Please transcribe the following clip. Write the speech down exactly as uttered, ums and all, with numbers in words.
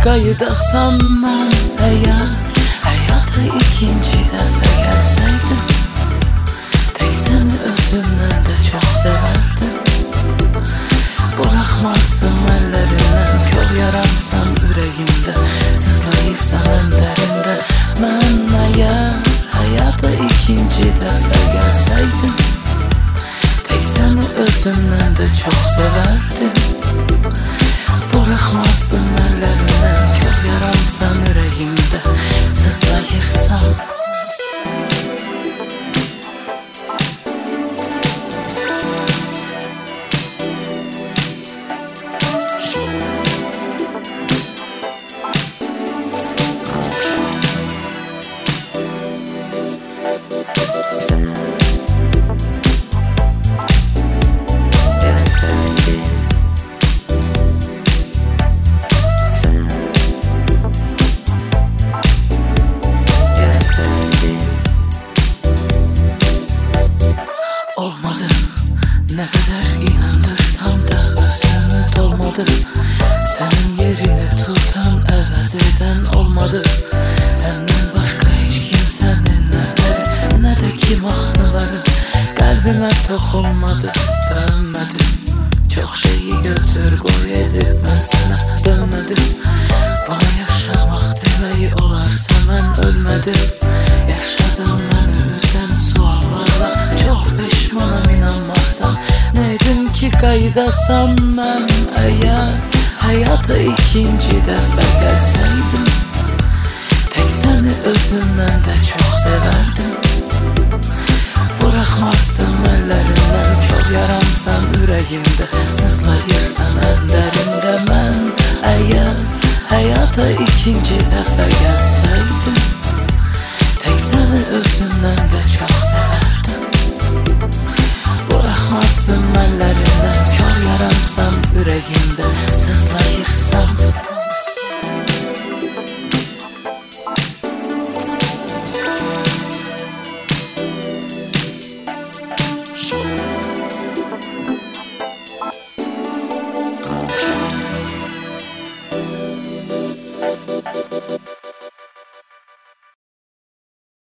qayıdasan mən əgər həyata ikinci dəfə gəlsəydim, tək səni özümdən də çox sevərdim. Buraxmazdım əllərindən, kör yaramsan ürəyimdə, sızlayırsan ən dərində. Mən əgər həyata ikinci dəfə gəlsəydim, tək səni özümdən də çox sevərdim. Buraxmazdım əllərindən, kör yaramsan ürəyimdə, sızlayırsan. Olmadı, nə qədər inandırsam da özümü dolmadı. Sənin yerini tutan, əvəz edən olmadı. Səndən başqa heç kimsənin nələri, nə də ki mahnıları qəlbimə toxunmadı, dönmədi. Çox şeyi götür qoy edib mən sənə dönmədim. Bana yaşamaq deməyi olarsa mən ölmədim. Yaşadım məni üzən suallarla, çox peşmanam inanmazsan. Nə edim ki qayıdasan mən əgər həyata ikinci dəfə gəlsəydim, tək səni özümdən də çox sevərdim. Buraxmazdım əllərindən, kör yaramsan ürəyimdə, sızlayırsan ən dərində. Mən əgər həyata ikinci dəfə gəlsəydim, tək səni özümdən də çox